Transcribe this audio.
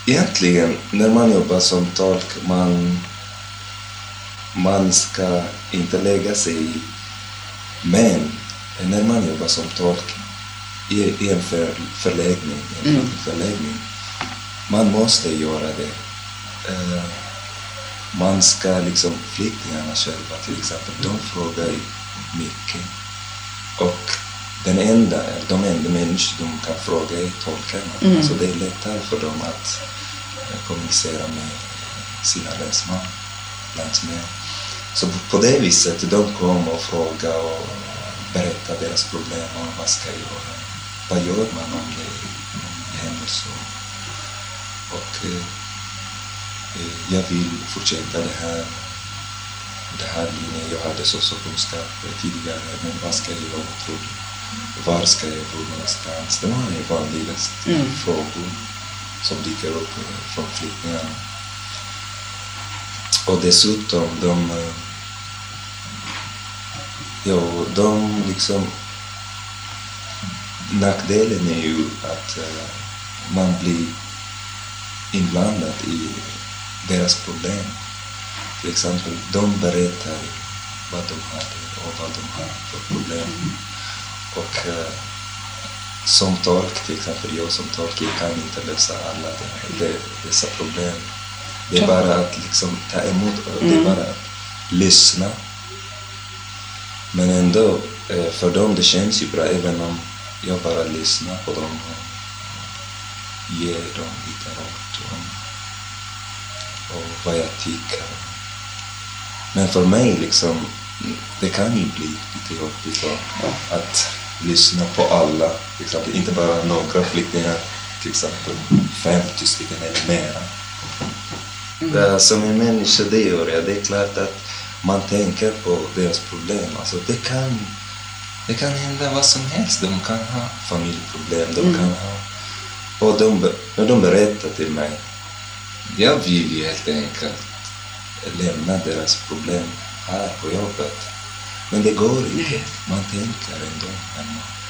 egentligen när man jobbar som tolk, man ska inte lägga sig i. Men när man jobbar som tolk i en förläggning, man måste göra det. Man ska liksom, flyktingarna själva till exempel, de frågar mycket. Och de enda människor de kan fråga är tolkarna. Alltså det är lättare för dem att kommunicera med sina landsmän. Så på det viset, de kommer och frågar och berättar deras problem och vad ska jag göra. Vad gör man om det händer så? Och jag vill fortsätta det här linjen. Jag hade så kunskap tidigare, men vad ska jag göra, tror du? Var ska jag bo någonstans? Det var de vanligaste frågor som dyker upp från flyktingarna. Och dessutom, de liksom, nackdelen är ju att man blir inblandad i deras problem. Till exempel, de berättar vad de hade och vad de har för problem. Och som tolk, till exempel jag som tolk, jag kan inte lösa alla dessa problem. Det är bara att liksom ta emot, det är bara att lyssna. Men ändå, för dem det känns ju bra även om jag bara lyssnar på dem och ger dem lite råd och vad jag tycker. Men för mig liksom, det kan ju bli lite jobbigt att lyssna på alla, till exempel, inte bara några flyktingar, till exempel 50 stycken eller mera. Som en människa det gör jag, det är klart att man tänker på deras problem. Alltså det kan hända vad som helst. De kan ha familjeproblem, de kan ha... Och när de berättar till mig, jag vill ju helt enkelt lämna deras problem här på jobbet. Men det går inte. Man tänker ändå hemma.